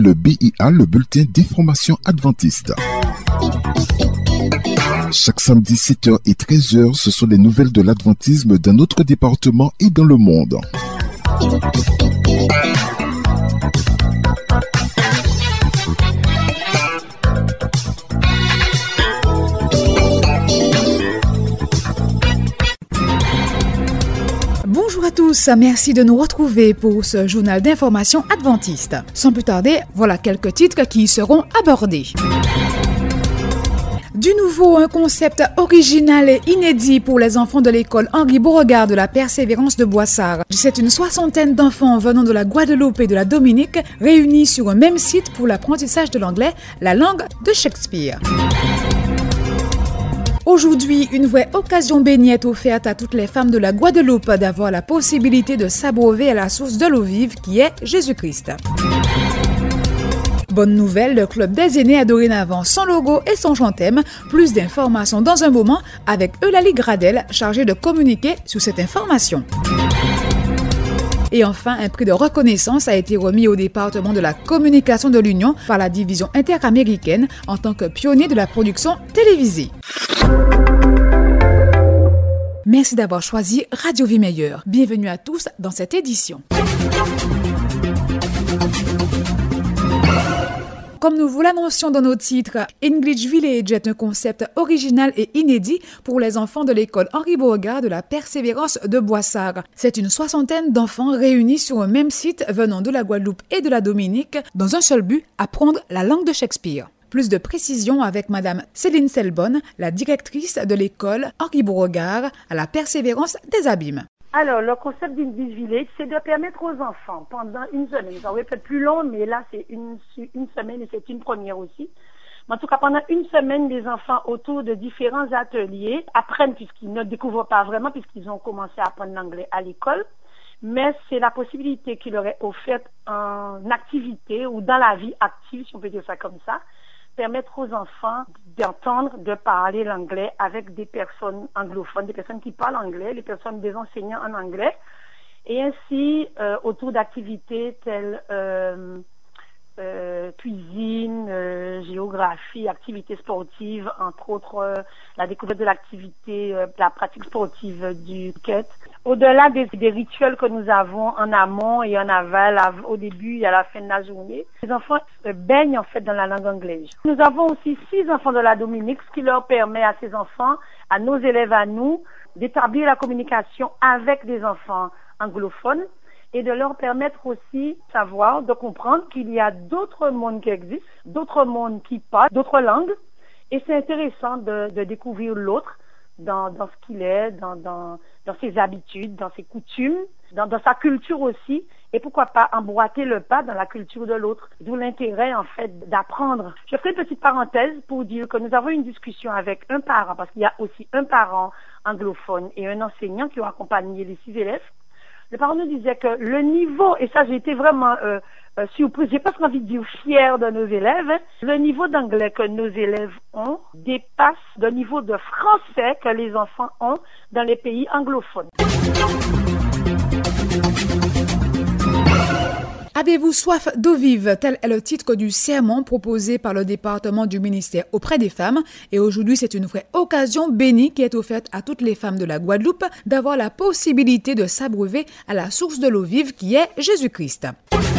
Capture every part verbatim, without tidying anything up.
le B I A, le bulletin d'information adventiste. Chaque samedi sept heures et treize heures, ce sont les nouvelles de l'adventisme dans notre département et dans le monde. Bonjour à tous, merci de nous retrouver pour ce journal d'information adventiste. Sans plus tarder, voilà quelques titres qui y seront abordés. Du nouveau, un concept original et inédit pour les enfants de l'école Henri Beauregard de la Persévérance de Boissard. C'est une soixantaine d'enfants venant de la Guadeloupe et de la Dominique réunis sur un même site pour l'apprentissage de l'anglais, la langue de Shakespeare. Aujourd'hui, une vraie occasion bénie est offerte à toutes les femmes de la Guadeloupe d'avoir la possibilité de s'abreuver à la source de l'eau vive qui est Jésus-Christ. Bonne nouvelle, le Club des aînés a dorénavant son logo et son chantème. Plus d'informations dans un moment avec Eulalie Gradel, chargée de communiquer sur cette information. Et enfin, un prix de reconnaissance a été remis au département de la communication de l'Union par la division interaméricaine en tant que pionnier de la production télévisée. Merci d'avoir choisi Radio Vie Meilleure. Bienvenue à tous dans cette édition. Comme nous vous l'annoncions dans nos titres, English Village est un concept original et inédit pour les enfants de l'école Henri Beauregard de la Persévérance de Boissard. C'est une soixantaine d'enfants réunis sur un même site venant de la Guadeloupe et de la Dominique dans un seul but, apprendre la langue de Shakespeare. Plus de précisions avec Madame Céline Selbonne, la directrice de l'école Henri Beauregard à la Persévérance des Abîmes. Alors, le concept d'English Village, c'est de permettre aux enfants, pendant une semaine, ça va peut-être plus long, mais là, c'est une, une semaine et c'est une première aussi. Mais en tout cas, pendant une semaine, les enfants, autour de différents ateliers, apprennent, puisqu'ils ne découvrent pas vraiment, puisqu'ils ont commencé à apprendre l'anglais à l'école, mais c'est la possibilité qui leur est offerte en activité ou dans la vie active, si on peut dire ça comme ça, permettre aux enfants d'entendre, de parler l'anglais avec des personnes anglophones, des personnes qui parlent anglais, les personnes des enseignants en anglais, et ainsi euh, autour d'activités telles euh, euh, cuisine, euh, géographie, activités sportives, entre autres euh, la découverte de l'activité, euh, la pratique sportive du cricket. Au-delà des, des rituels que nous avons en amont et en aval, au début et à la fin de la journée, les enfants euh, baignent en fait dans la langue anglaise. Nous avons aussi six enfants de la Dominique, ce qui leur permet à ces enfants, à nos élèves, à nous, d'établir la communication avec des enfants anglophones et de leur permettre aussi de savoir, de comprendre qu'il y a d'autres mondes qui existent, d'autres mondes qui parlent, d'autres langues, et c'est intéressant de, de découvrir l'autre dans, dans ce qu'il est, dans, dans, dans ses habitudes, dans ses coutumes, dans, dans sa culture aussi, et pourquoi pas emboîter le pas dans la culture de l'autre. D'où l'intérêt, en fait, d'apprendre. Je ferai une petite parenthèse pour dire que nous avons une discussion avec un parent, parce qu'il y a aussi un parent anglophone et un enseignant qui ont accompagné les six élèves. Le parent nous disait que le niveau, et ça j'ai été vraiment euh, euh, surprise, j'ai pas envie de dire fière de nos élèves, hein, le niveau d'anglais que nos élèves ont dépasse le niveau de français que les enfants ont dans les pays anglophones. Avez-vous soif d'eau vive? Tel est le titre du sermon proposé par le département du ministère auprès des femmes. Et aujourd'hui, c'est une vraie occasion bénie qui est offerte à toutes les femmes de la Guadeloupe d'avoir la possibilité de s'abreuver à la source de l'eau vive qui est Jésus-Christ.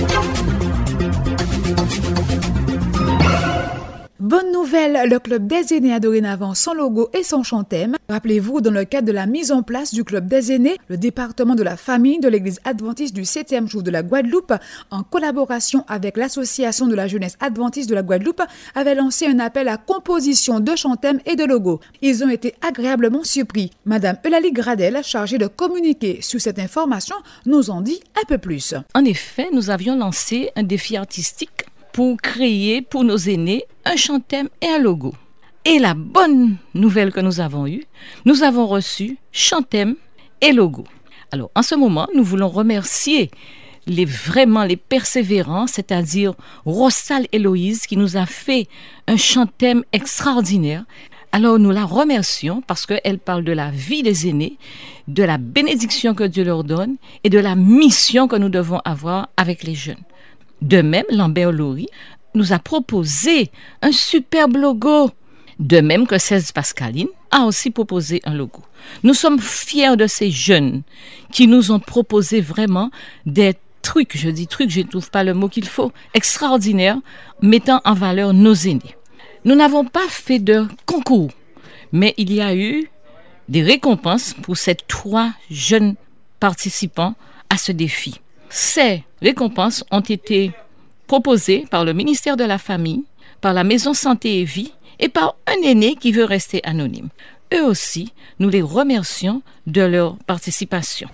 Bonne nouvelle, le Club des aînés a dorénavant son logo et son chantème. Rappelez-vous, dans le cadre de la mise en place du Club des aînés, le département de la famille de l'Église adventiste du septième jour de la Guadeloupe, en collaboration avec l'Association de la jeunesse adventiste de la Guadeloupe, avait lancé un appel à composition de chantèmes et de logos. Ils ont été agréablement surpris. Madame Eulalie Gradel, chargée de communiquer sur cette information, nous en dit un peu plus. En effet, nous avions lancé un défi artistique pour créer pour nos aînés un chantème et un logo. Et la bonne nouvelle que nous avons eue, nous avons reçu chantème et logo. Alors, en ce moment, nous voulons remercier les vraiment les persévérants, c'est-à-dire Rossal Héloïse, qui nous a fait un chantème extraordinaire. Alors, nous la remercions parce qu'elle parle de la vie des aînés, de la bénédiction que Dieu leur donne et de la mission que nous devons avoir avec les jeunes. De même, Lambert Laurie nous a proposé un superbe logo. De même que seize Pascaline a aussi proposé un logo. Nous sommes fiers de ces jeunes qui nous ont proposé vraiment des trucs, je dis trucs, je ne trouve pas le mot qu'il faut, extraordinaires, mettant en valeur nos aînés. Nous n'avons pas fait de concours, mais il y a eu des récompenses pour ces trois jeunes participants à ce défi. Ces récompenses ont été proposées par le ministère de la Famille, par la Maison Santé et Vie et par un aîné qui veut rester anonyme. Eux aussi, nous les remercions de leur participation.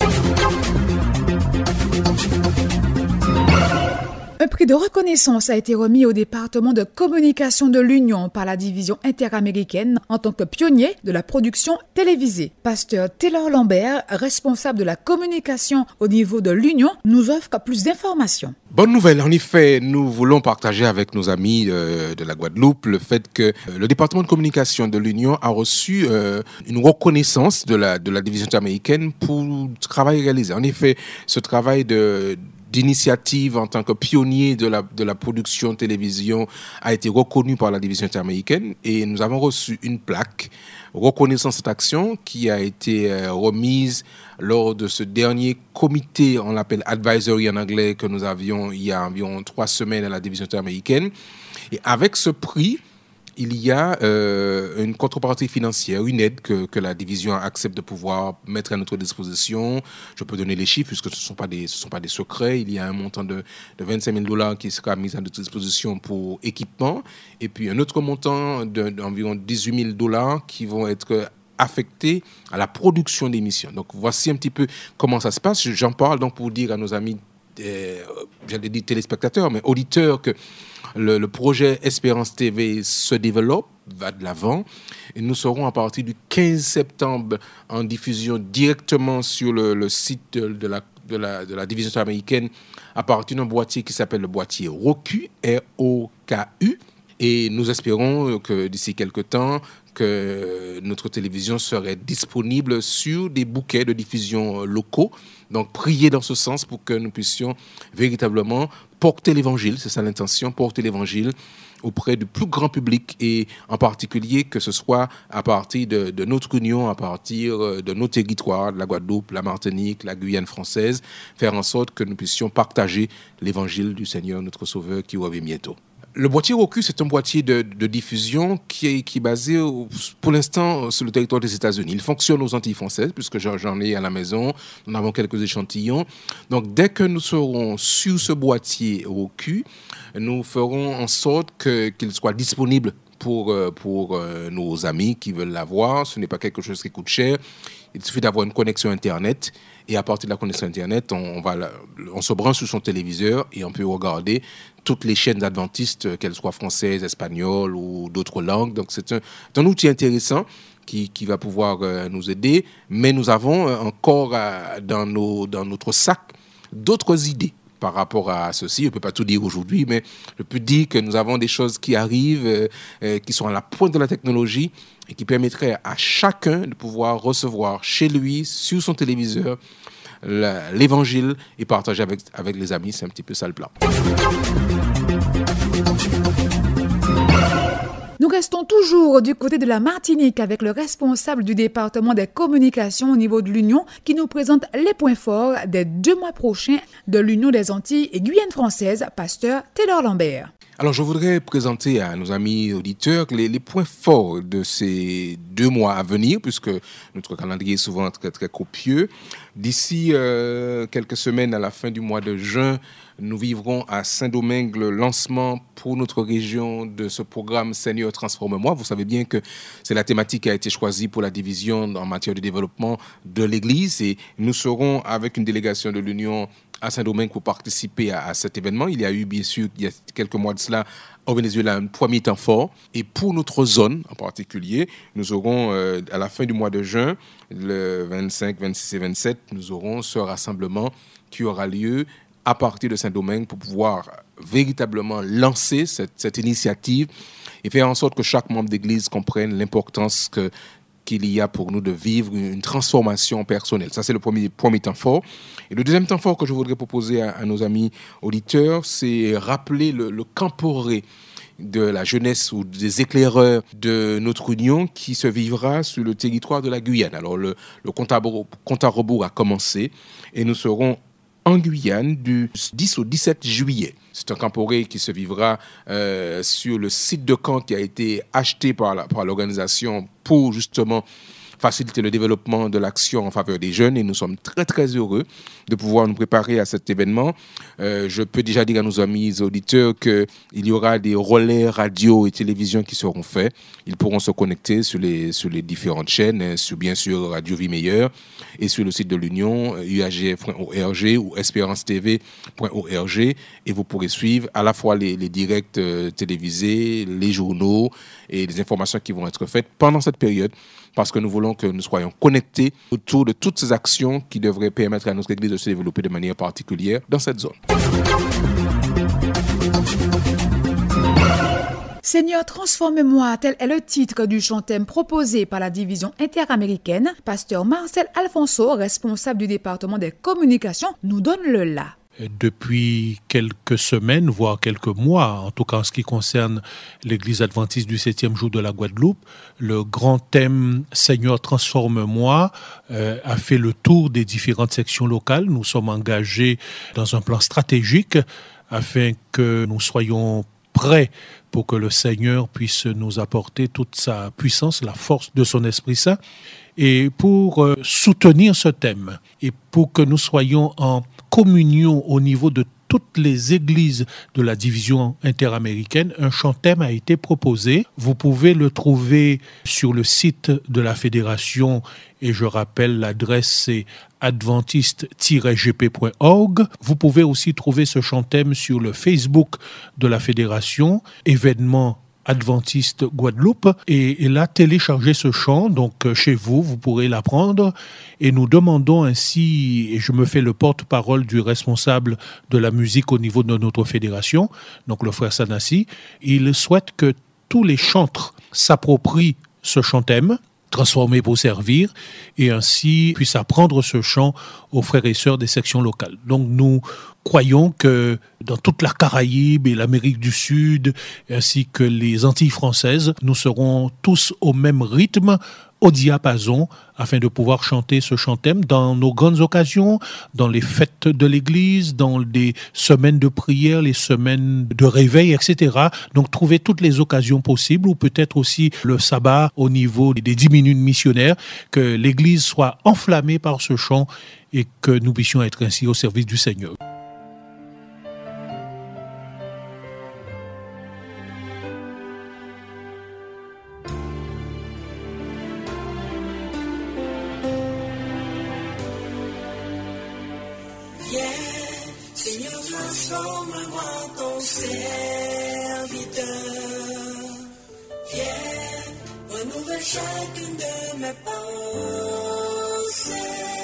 Un prix de reconnaissance a été remis au département de communication de l'Union par la division interaméricaine en tant que pionnier de la production télévisée. Pasteur Taylor Lambert, responsable de la communication au niveau de l'Union, nous offre plus d'informations. Bonne nouvelle, en effet, nous voulons partager avec nos amis euh, de la Guadeloupe le fait que euh, le département de communication de l'Union a reçu euh, une reconnaissance de la, de la division interaméricaine pour le travail réalisé. En effet, ce travail de d'initiative en tant que pionnier de la, de la production télévision a été reconnu par la division interaméricaine et nous avons reçu une plaque reconnaissant cette action qui a été euh, remise lors de ce dernier comité, on l'appelle advisory en anglais, que nous avions il y a environ trois semaines à la division interaméricaine. Et avec ce prix, il y a euh, une contrepartie financière, une aide que, que la division accepte de pouvoir mettre à notre disposition. Je peux donner les chiffres puisque ce ne sont pas des, ce sont pas des secrets. Il y a un montant de, de vingt-cinq mille dollars qui sera mis à notre disposition pour équipement et puis un autre montant de, d'environ dix-huit mille dollars qui vont être affectés à la production d'émissions. Donc voici un petit peu comment ça se passe. J'en parle donc pour dire à nos amis, euh, j'allais dire téléspectateurs, mais auditeurs que Le, le projet Espérance T V se développe, va de l'avant. Et nous serons à partir du quinze septembre en diffusion directement sur le, le site de, de, la, de, la, de la division interaméricaine à partir d'un boîtier qui s'appelle le boîtier Roku, R O K U. Et nous espérons que d'ici quelques temps, que notre télévision serait disponible sur des bouquets de diffusion locaux. Donc, priez dans ce sens pour que nous puissions véritablement porter l'évangile, c'est ça l'intention, porter l'évangile auprès du plus grand public et en particulier que ce soit à partir de, de notre union, à partir de nos territoires, de la Guadeloupe, la Martinique, la Guyane française, faire en sorte que nous puissions partager l'évangile du Seigneur, notre Sauveur, qui revient bientôt. Le boîtier Roku, c'est un boîtier de, de diffusion qui est, qui est basé, pour l'instant, sur le territoire des États-Unis. Il fonctionne aux Antilles françaises, puisque j'en ai à la maison. Nous avons quelques échantillons. Donc, dès que nous serons sur ce boîtier Roku, nous ferons en sorte que, qu'il soit disponible pour, pour nos amis qui veulent l'avoir. Ce n'est pas quelque chose qui coûte cher. Il suffit d'avoir une connexion Internet. Et à partir de la connexion Internet, on, on, va la, on se branche sur son téléviseur et on peut regarder toutes les chaînes adventistes, qu'elles soient françaises, espagnoles ou d'autres langues. Donc, c'est un, c'est un outil intéressant qui, qui va pouvoir euh, nous aider. Mais nous avons euh, encore euh, dans, nos, dans notre sac d'autres idées par rapport à ceci. Je ne peux pas tout dire aujourd'hui, mais je peux dire que nous avons des choses qui arrivent, euh, euh, qui sont à la pointe de la technologie et qui permettraient à chacun de pouvoir recevoir chez lui, sur son téléviseur, la, l'évangile et partager avec, avec les amis. C'est un petit peu ça le plan. Nous restons toujours du côté de la Martinique avec le responsable du département des communications au niveau de l'Union qui nous présente les points forts des deux mois prochains de l'Union des Antilles et Guyane française, Pasteur Taylor Lambert. Alors, je voudrais présenter à nos amis auditeurs les, les points forts de ces deux mois à venir, puisque notre calendrier est souvent très, très copieux. D'ici euh, quelques semaines, à la fin du mois de juin, nous vivrons à Saint-Domingue le lancement pour notre région de ce programme Seigneur transforme-moi. Vous savez bien que c'est la thématique qui a été choisie pour la division en matière de développement de l'Église et nous serons avec une délégation de l'Union à Saint-Domingue pour participer à, à cet événement. Il y a eu bien sûr, il y a quelques mois de cela, au Venezuela, un premier temps fort. Et pour notre zone en particulier, nous aurons euh, à la fin du mois de juin, le vingt-cinq, vingt-six et vingt-sept, nous aurons ce rassemblement qui aura lieu à partir de Saint-Domingue pour pouvoir véritablement lancer cette, cette initiative et faire en sorte que chaque membre d'église comprenne l'importance que qu'il y a pour nous de vivre une transformation personnelle. Ça, c'est le premier, premier temps fort. Et le deuxième temps fort que je voudrais proposer à, à nos amis auditeurs, c'est rappeler le, le camporé de la jeunesse ou des éclaireurs de notre union qui se vivra sur le territoire de la Guyane. Alors, le, le compte à, compte à rebours a commencé et nous serons en Guyane du dix au dix-sept juillet. C'est un camporé qui se vivra euh, sur le site de camp qui a été acheté par, la, par l'organisation pour justement faciliter le développement de l'action en faveur des jeunes et nous sommes très très heureux de pouvoir nous préparer à cet événement. Euh, je peux déjà dire à nos amis auditeurs qu'il y aura des relais radio et télévision qui seront faits. Ils pourront se connecter sur les, sur les différentes chaînes, sur bien sûr Radio Vie Meilleure et sur le site de l'Union, u a g f point org ou espérance t v point org et vous pourrez suivre à la fois les, les directs euh, télévisés, les journaux et les informations qui vont être faites pendant cette période parce que nous voulons que nous soyons connectés autour de toutes ces actions qui devraient permettre à notre Église de se développer de manière particulière dans cette zone. Seigneur, transforme-moi, tel est le titre du chant-thème proposé par la division interaméricaine. Pasteur Marcel Alfonso, responsable du département des communications, nous donne le là. Depuis quelques semaines, voire quelques mois, en tout cas en ce qui concerne l'Église adventiste du septième jour de la Guadeloupe, le grand thème « Seigneur, transforme-moi » euh, a fait le tour des différentes sections locales. Nous sommes engagés dans un plan stratégique afin que nous soyons prêts pour que le Seigneur puisse nous apporter toute sa puissance, la force de son Esprit Saint. Et pour euh, soutenir ce thème et pour que nous soyons en communion au niveau de toutes les églises de la division interaméricaine, un chant-thème a été proposé. Vous pouvez le trouver sur le site de la fédération et je rappelle l'adresse c'est adventiste tiret g p point org. Vous pouvez aussi trouver ce chant-thème sur le Facebook de la fédération, événement Adventiste Guadeloupe et, et là téléchargez ce chant donc euh, chez vous, vous pourrez l'apprendre et nous demandons ainsi, et je me fais le porte-parole du responsable de la musique au niveau de notre fédération, donc le frère Sanassi, il souhaite que tous les chantres s'approprient ce chant-thème, transformé pour servir, et ainsi puissent apprendre ce chant aux frères et sœurs des sections locales. Donc nous croyons que dans toute la Caraïbe et l'Amérique du Sud, ainsi que les Antilles françaises, nous serons tous au même rythme, au diapason, afin de pouvoir chanter ce chant-thème dans nos grandes occasions, dans les fêtes de l'Église, dans les semaines de prière, les semaines de réveil, et cetera. Donc trouver toutes les occasions possibles, ou peut-être aussi le sabbat au niveau des dix minutes missionnaires, que l'Église soit enflammée par ce chant et que nous puissions être ainsi au service du Seigneur. Chacune de mes pensées,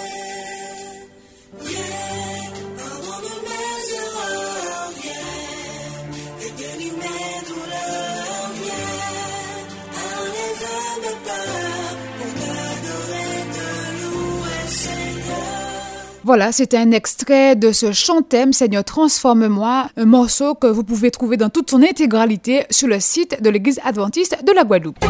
viens, pardonne mes erreurs, viens, et guéris mes douleurs, viens, enlève mes peurs, pour t'adorer, te louer, Seigneur. Voilà, c'est un extrait de ce chant-thème Seigneur, transforme-moi, un morceau que vous pouvez trouver dans toute son intégralité sur le site de l'Église adventiste de la Guadeloupe.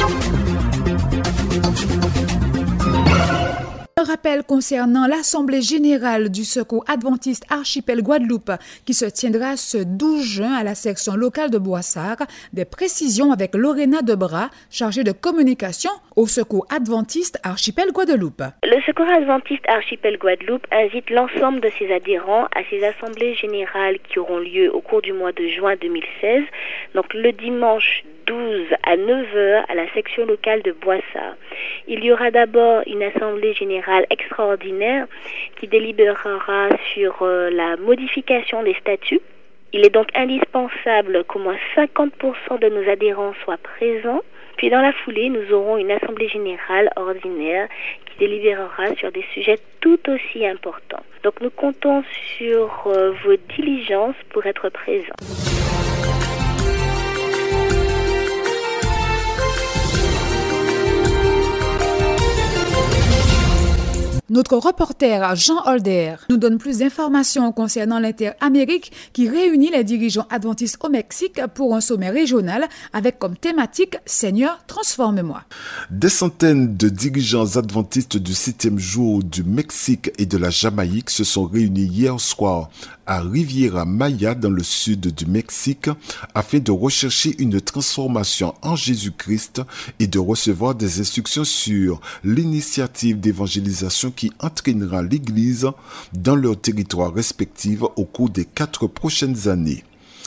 Un rappel concernant l'Assemblée générale du Secours adventiste Archipel Guadeloupe qui se tiendra ce douze juin à la section locale de Boissard. Des précisions avec Lorena Debras, chargée de communication au Secours adventiste Archipel Guadeloupe. Le Secours adventiste Archipel Guadeloupe invite l'ensemble de ses adhérents à ces assemblées générales qui auront lieu au cours du mois de juin deux mille seize, donc le dimanche douze à neuf heures à la section locale de Boissard. Il y aura d'abord une assemblée générale extraordinaire qui délibérera sur euh, la modification des statuts. Il est donc indispensable qu'au moins cinquante pour cent de nos adhérents soient présents. Puis dans la foulée, nous aurons une assemblée générale ordinaire qui délibérera sur des sujets tout aussi importants. Donc nous comptons sur euh, vos diligences pour être présents. Notre reporter Jean Holder nous donne plus d'informations concernant l'Inter-Amérique qui réunit les dirigeants adventistes au Mexique pour un sommet régional avec comme thématique « Seigneur, transforme-moi ». Des centaines de dirigeants adventistes du septième jour du Mexique et de la Jamaïque se sont réunis hier soir à Riviera Maya dans le sud du Mexique afin de rechercher une transformation en Jésus-Christ et de recevoir des instructions sur l'initiative d'évangélisation qui entraînera l'Église dans leurs territoires respectifs au cours des quatre prochaines années.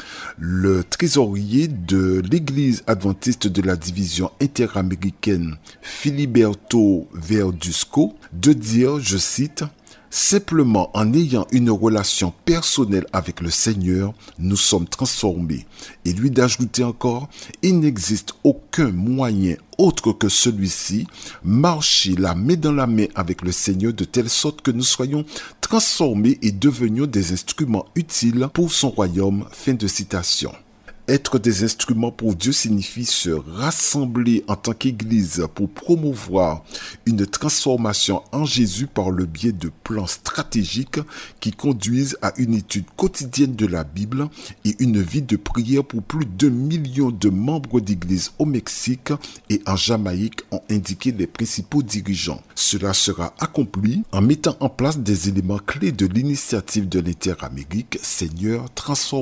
Le trésorier de l'Église adventiste de la division interaméricaine, Filiberto Verduzco, de dire, je cite, « Simplement en ayant une relation personnelle avec le Seigneur, nous sommes transformés. » Et lui d'ajouter encore, « Il n'existe aucun moyen autre que celui-ci, marcher la main dans la main avec le Seigneur de telle sorte que nous soyons transformés et devenions des instruments utiles pour son royaume. » Fin de citation. Être des instruments pour Dieu signifie se rassembler en tant qu'Église pour promouvoir une transformation en Jésus par le biais de plans stratégiques qui conduisent à une étude quotidienne de la Bible et une vie de prière pour plus d'un million de membres d'Église au Mexique et en Jamaïque, ont indiqué les principaux dirigeants. Cela sera accompli en mettant en place des éléments clés de l'initiative de l'Inter-Amérique « Seigneur, transforme-moi »,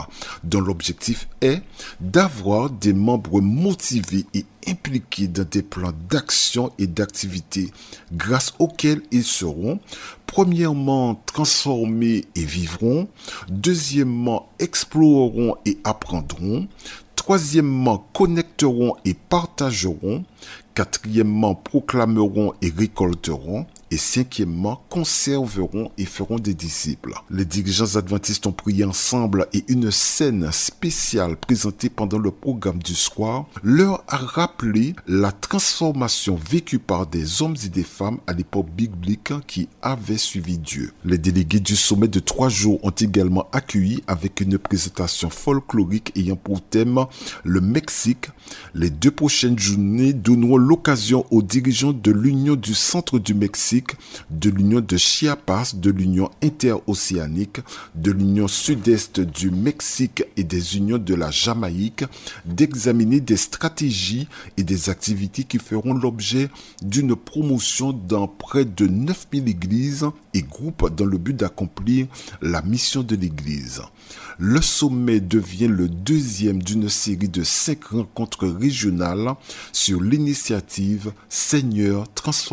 dont l'objectif est d'avoir des membres motivés et impliqués dans des plans d'action et d'activité grâce auxquels ils seront, premièrement, transformés et vivront, deuxièmement, exploreront et apprendront, troisièmement, connecteront et partageront, quatrièmement, proclameront et récolteront, et cinquièmement, conserveront et feront des disciples. Les dirigeants adventistes ont prié ensemble et une scène spéciale présentée pendant le programme du soir leur a rappelé la transformation vécue par des hommes et des femmes à l'époque biblique qui avaient suivi Dieu. Les délégués du sommet de trois jours ont également accueilli avec une présentation folklorique ayant pour thème le Mexique. Les deux prochaines journées donneront l'occasion aux dirigeants de l'Union du Centre du Mexique, de l'Union de Chiapas, de l'Union interocéanique, de l'Union sud-est du Mexique et des unions de la Jamaïque d'examiner des stratégies et des activités qui feront l'objet d'une promotion dans près de neuf mille églises et groupes dans le but d'accomplir la mission de l'Église. Le sommet devient le deuxième d'une série de cinq rencontres régionales sur l'initiative « Seigneur, transforme-moi ».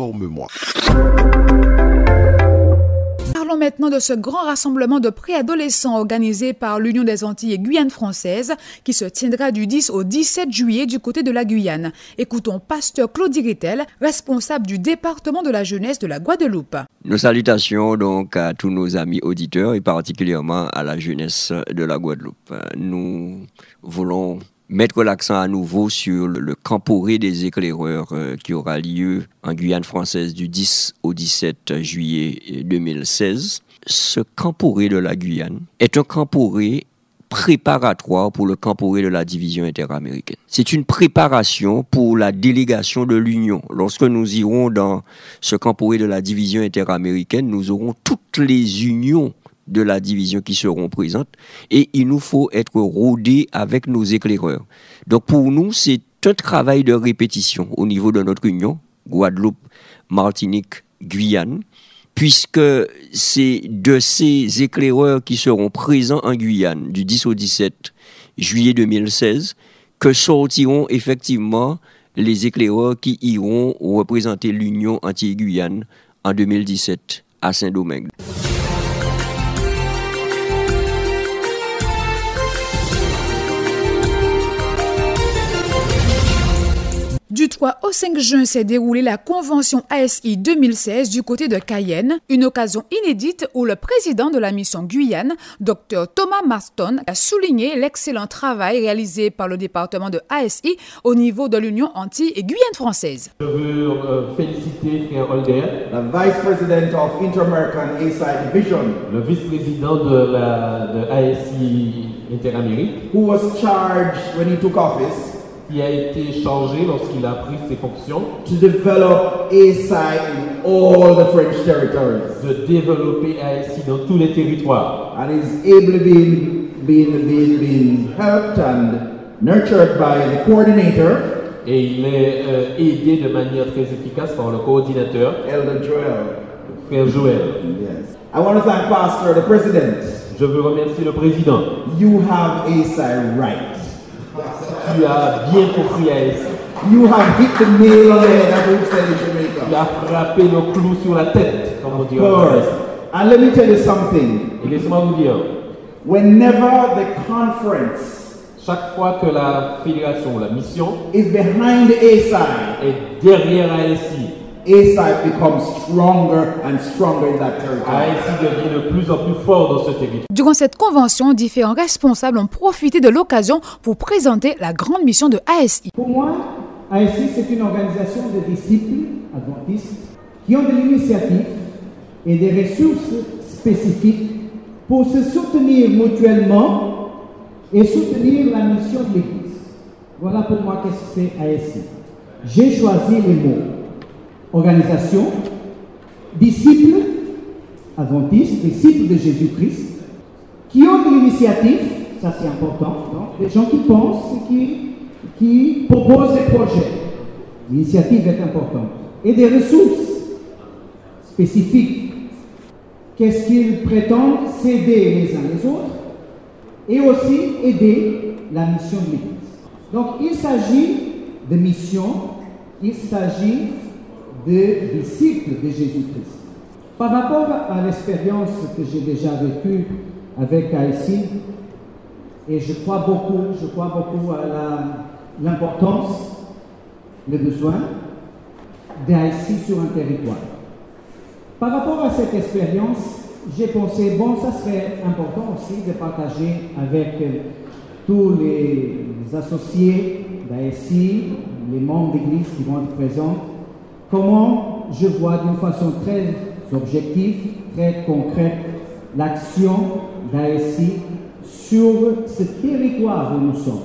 Parlons maintenant de ce grand rassemblement de préadolescents organisé par l'Union des Antilles et Guyane française qui se tiendra du dix au dix-sept juillet du côté de la Guyane. Écoutons Pasteur Claude Iritel, responsable du département de la jeunesse de la Guadeloupe. Nos salutations donc à tous nos amis auditeurs et particulièrement à la jeunesse de la Guadeloupe. Nous voulons mettre l'accent à nouveau sur le Camporé des éclaireurs euh, qui aura lieu en Guyane française du dix au dix-sept juillet deux mille seize. Ce Camporé de la Guyane est un Camporé préparatoire pour le Camporé de la division interaméricaine. C'est une préparation pour la délégation de l'Union. Lorsque nous irons dans ce Camporé de la division interaméricaine, nous aurons toutes les unions de la division qui seront présentes et il nous faut être rodés avec nos éclaireurs. Donc pour nous, c'est un travail de répétition au niveau de notre union, Guadeloupe, Martinique, Guyane, puisque c'est de ces éclaireurs qui seront présents en Guyane du dix au dix-sept juillet deux mille seize que sortiront effectivement les éclaireurs qui iront représenter l'Union Antilles-Guyane en deux mille dix-sept à Saint-Domingue. Du trois au cinq juin s'est déroulée la convention A S I deux mille seize du côté de Cayenne, une occasion inédite où le président de la mission Guyane, Docteur Thomas Marston, a souligné l'excellent travail réalisé par le département de A S I au niveau de l'Union Antilles et Guyane française. Je veux euh, féliciter Frère Holder, the Vice President of Inter-American A S I Division, le vice-président de la de A S I Interamérique, who was charged when he took office, qui a été chargé lorsqu'il a pris ses fonctions to develop A S I in all the French territories. de développer A S I dans tous les territoires. And is ably being, being, being, being helped and nurtured by the coordinator, Et il est euh, aidé de manière très efficace par le coordinateur, Elder Joel. Frère Joël. Yes. I want to thank Pastor, the president. Je veux remercier le président. You have A S I right. Tu as bien compris A S I. You have hit the nail on the head, as we said in Tu Jamaica. as frappé le clou sur la tête, comme on dit Of en course. français. And let me tell you something. Et laissez-moi vous dire, Whenever the conference chaque fois que la fédération, la mission is behind A S I, est derrière A S I, A S I becomes stronger and stronger in that A territory. S I devient de plus en plus fort dans ce territoire. Durant cette convention, différents responsables ont profité de l'occasion pour présenter la grande mission de A S I. Pour moi, A S I, c'est une organisation de disciples adventistes qui ont de l'initiative et des ressources spécifiques pour se soutenir mutuellement et soutenir la mission de l'Église. Voilà pour moi qu'est-ce que c'est A S I. J'ai choisi les mots organisation, disciples adventistes, disciples de Jésus-Christ, qui ont de l'initiative, ça c'est important, donc, des gens qui pensent, qui, qui proposent des projets. L'initiative est importante. Et des ressources spécifiques. Qu'est-ce qu'ils prétendent? S'aider les uns les autres et aussi aider la mission de l'Église. Donc il s'agit de mission, il s'agit de disciples de Jésus-Christ. Par rapport à l'expérience que j'ai déjà vécue avec A S I, et je crois beaucoup, je crois beaucoup à la, l'importance, le besoin d'A S I sur un territoire. Par rapport à cette expérience, j'ai pensé, bon, ça serait important aussi de partager avec tous les associés d'A S I, les membres d'église qui vont être présents, comment je vois d'une façon très objective, très concrète, l'action d'A S I sur ce territoire où nous sommes.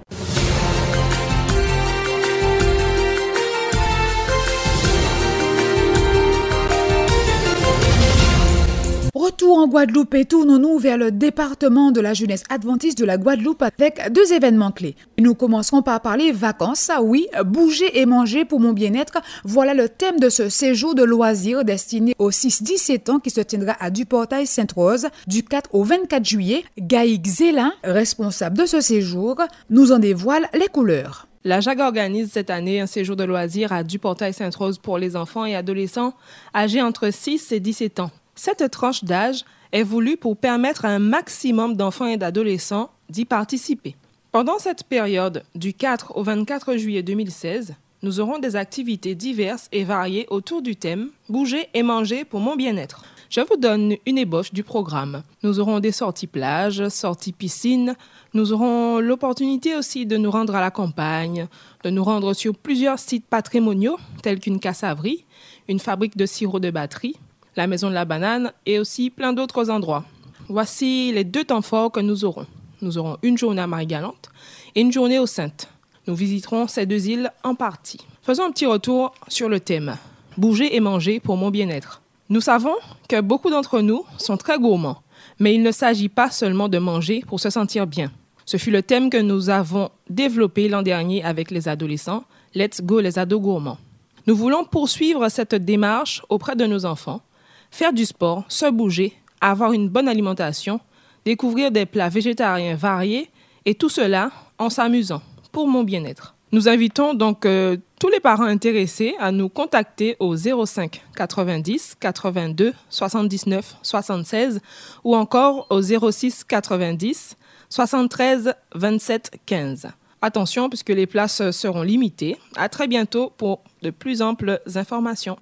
Retour en Guadeloupe et tournons-nous vers le département de la jeunesse adventiste de la Guadeloupe avec deux événements clés. Nous commencerons par parler vacances. Ah oui, bouger et manger pour mon bien-être. Voilà le thème de ce séjour de loisirs destiné aux six dix-sept ans qui se tiendra à Duportail Sainte-Rose du quatre au vingt-quatre juillet. Gaïk Zélin, responsable de ce séjour, nous en dévoile les couleurs. La J A G organise cette année un séjour de loisirs à Duportail Sainte-Rose pour les enfants et adolescents âgés entre six et dix-sept ans. Cette tranche d'âge est voulue pour permettre à un maximum d'enfants et d'adolescents d'y participer. Pendant cette période, du quatre au vingt-quatre juillet deux mille seize, nous aurons des activités diverses et variées autour du thème « Bouger et manger pour mon bien-être ». Je vous donne une ébauche du programme. Nous aurons des sorties plage, sorties piscine. Nous aurons l'opportunité aussi de nous rendre à la campagne, de nous rendre sur plusieurs sites patrimoniaux tels qu'une cassaverie, une fabrique de sirop de batterie, la maison de la banane et aussi plein d'autres endroits. Voici les deux temps forts que nous aurons. Nous aurons une journée à Marie-Galante et une journée aux Saintes. Nous visiterons ces deux îles en partie. Faisons un petit retour sur le thème « Bouger et manger pour mon bien-être ». Nous savons que beaucoup d'entre nous sont très gourmands, mais il ne s'agit pas seulement de manger pour se sentir bien. Ce fut le thème que nous avons développé l'an dernier avec les adolescents « Let's go les ados gourmands ». Nous voulons poursuivre cette démarche auprès de nos enfants, faire du sport, se bouger, avoir une bonne alimentation, découvrir des plats végétariens variés et tout cela en s'amusant pour mon bien-être. Nous invitons donc euh, tous les parents intéressés à nous contacter au zéro cinq quatre-vingt-dix quatre-vingt-deux soixante-dix-neuf soixante-seize ou encore au zéro six quatre-vingt-dix soixante-treize vingt-sept quinze. Attention puisque les places seront limitées. À très bientôt pour de plus amples informations.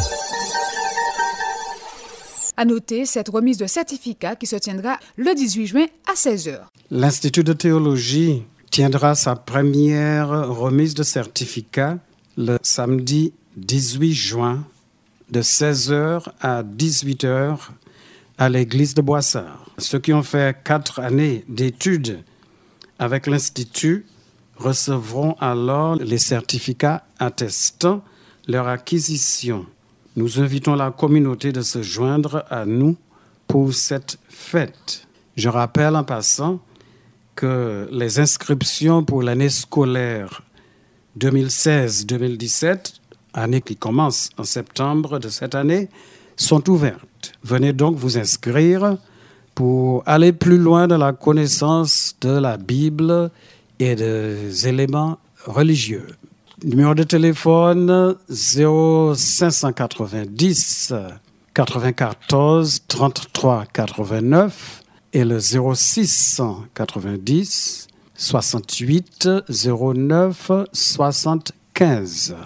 À noter cette remise de certificat qui se tiendra le dix-huit juin à seize heures. L'Institut de théologie tiendra sa première remise de certificat le samedi dix-huit juin de seize heures à dix-huit heures à l'église de Boissard. Ceux qui ont fait quatre années d'études avec l'Institut recevront alors les certificats attestant leur acquisition. nous invitons la communauté de se joindre à nous pour cette fête. Je rappelle en passant que les inscriptions pour l'année scolaire deux mille seize deux mille dix-sept, année qui commence en septembre de cette année, sont ouvertes. Venez donc vous inscrire pour aller plus loin dans la connaissance de la Bible et des éléments religieux. Numéro de téléphone zéro cinq cent quatre-vingt-dix quatre-vingt-quatorze trente-trois quatre-vingt-neuf et le zéro six cent quatre-vingt-dix soixante-huit zéro neuf soixante-quinze.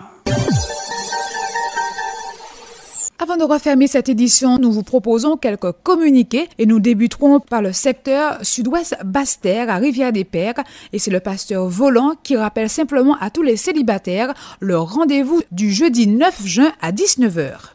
Avant de refermer cette édition, nous vous proposons quelques communiqués et nous débuterons par le secteur sud-ouest Basse-Terre à Rivière-des-Pères et c'est le pasteur Volant qui rappelle simplement à tous les célibataires le rendez-vous du jeudi neuf juin à dix-neuf heures.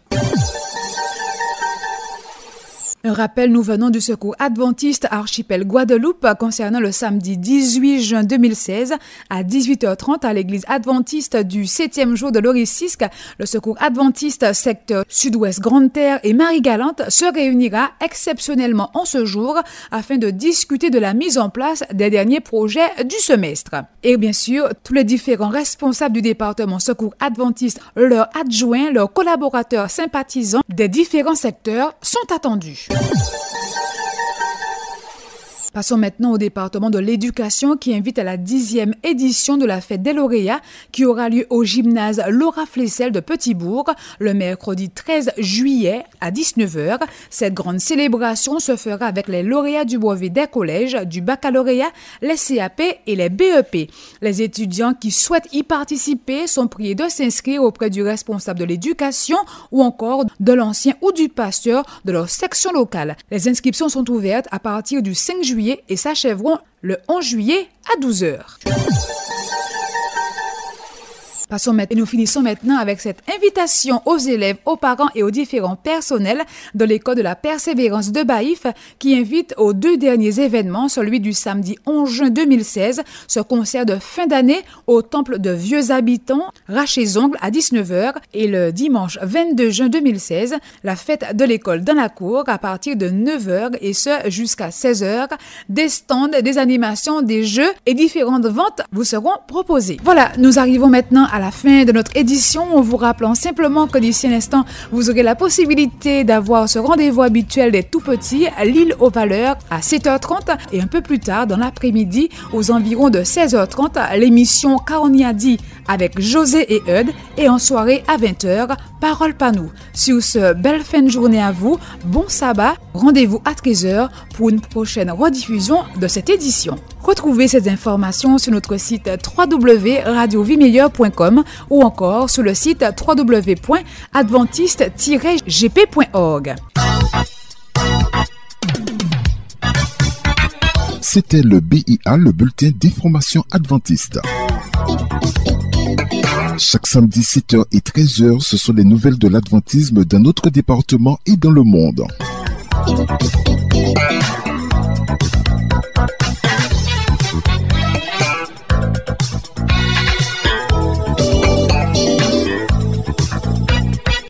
Un rappel, nous venons du Secours adventiste Archipel Guadeloupe concernant le samedi dix-huit juin deux mille seize à dix-huit heures trente à l'église adventiste du septième jour de l'Orisisque. Le Secours adventiste secteur sud-ouest Grande-Terre et Marie-Galante se réunira exceptionnellement en ce jour afin de discuter de la mise en place des derniers projets du semestre. Et bien sûr, tous les différents responsables du département Secours adventiste, leurs adjoints, leurs collaborateurs sympathisants des différents secteurs sont attendus. Passons maintenant au département de l'éducation qui invite à la dixième édition de la fête des lauréats qui aura lieu au gymnase Laura Flessel de Petitbourg le mercredi treize juillet à dix-neuf heures. Cette grande célébration se fera avec les lauréats du brevet des collèges, du baccalauréat, les C A P et les B E P. Les étudiants qui souhaitent y participer sont priés de s'inscrire auprès du responsable de l'éducation ou encore de l'ancien ou du pasteur de leur section locale. Les inscriptions sont ouvertes à partir du cinq juillet et s'achèveront le onze juillet à douze heures. Passons maintenant, et nous finissons maintenant avec cette invitation aux élèves, aux parents et aux différents personnels de l'école de la Persévérance de Baïf qui invite aux deux derniers événements, celui du samedi onze juin deux mille seize, ce concert de fin d'année au temple de Vieux Habitants, Rachez-Ongle à dix-neuf heures et le dimanche vingt-deux juin deux mille seize, la fête de l'école dans la cour à partir de neuf heures et ce jusqu'à seize heures. Des stands, des animations, des jeux et différentes ventes vous seront proposées. Voilà, nous arrivons maintenant à la fin de notre édition en vous rappelant simplement que d'ici un instant, vous aurez la possibilité d'avoir ce rendez-vous habituel des tout-petits à l'île aux Valeurs à sept heures trente et un peu plus tard dans l'après-midi aux environs de seize heures trente l'émission Car on y a dit avec José et Eudes et en soirée à vingt heures, Parole pas nous. Sur ce, belle fin de journée à vous, bon sabbat, rendez-vous à treize heures pour une prochaine rediffusion de cette édition. Retrouvez ces informations sur notre site w w w point radio vie meilleure point com ou encore sur le site w w w point adventiste tiret g p point org. C'était le B I A, le bulletin d'information adventiste. Chaque samedi sept heures et treize heures, ce sont les nouvelles de l'adventisme dans notre département et dans le monde.